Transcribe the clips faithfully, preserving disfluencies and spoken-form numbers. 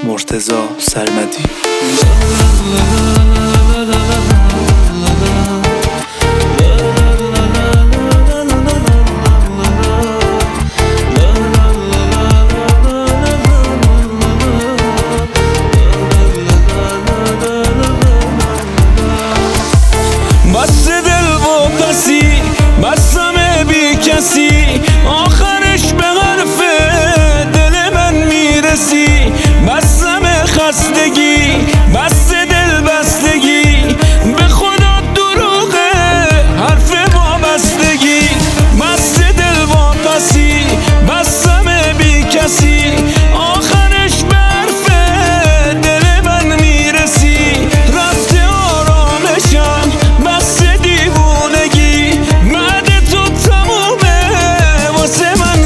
مرتضی سرمدی. بس دل و پسی بستم بی کسی، آخرش به حرف دل من میرسی. بستم خستگی بس دل بستگی، به خدا دروغه حرف وابستگی. بس دل و پسی بستم بی کسی، آخرش به حرف دل من میرسی. رفته آرامشم بس دیوونگی، بعد تو تمومه واسه من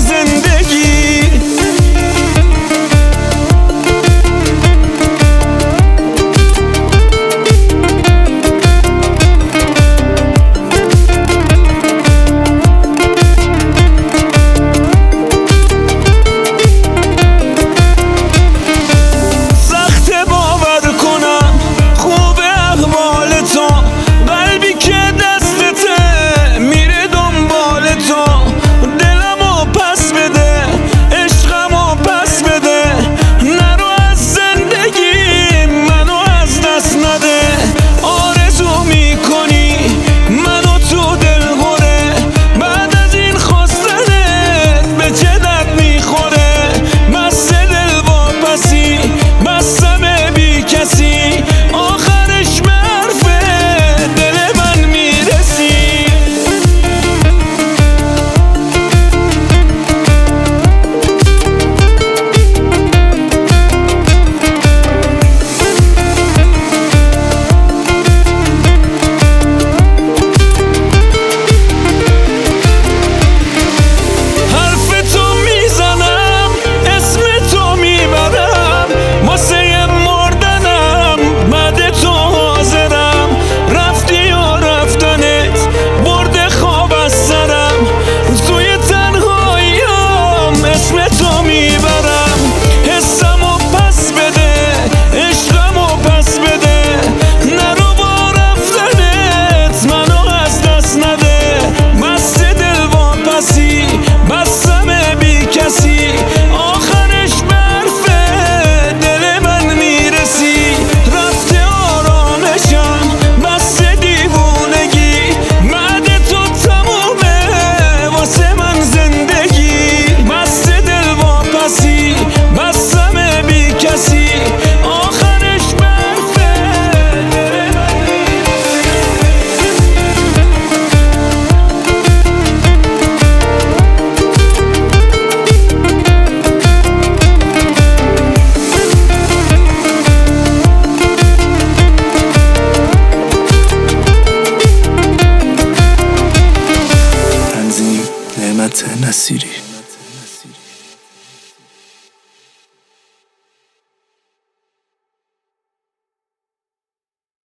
زندگی. نعمت نصیری.